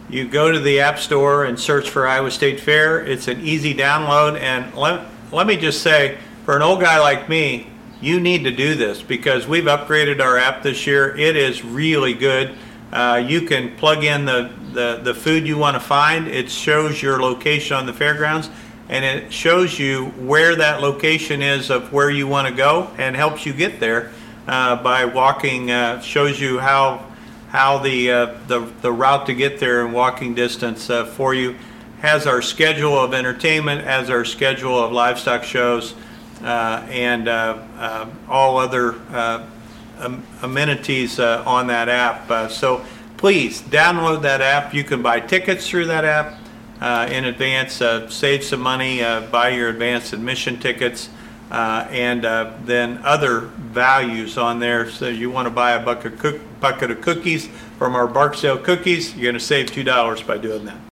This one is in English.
You go to the App Store and search for Iowa State Fair. It's an easy download, and let me just say, for an old guy like me, you need to do this because we've upgraded our app this year. It is really good. You can plug in the food you want to find. It shows your location on the fairgrounds, and it shows you where that location is of where you want to go and helps you get there by walking. Shows you how the route to get there in walking distance for you. Has our schedule of entertainment, has our schedule of livestock shows, and all other amenities on that app. So please download that app. You can buy tickets through that app in advance, save some money, buy your advanced admission tickets, and then other values on there. So you want to buy a bucket of cookies from our Barksdale Cookies, you're going to save $2 by doing that.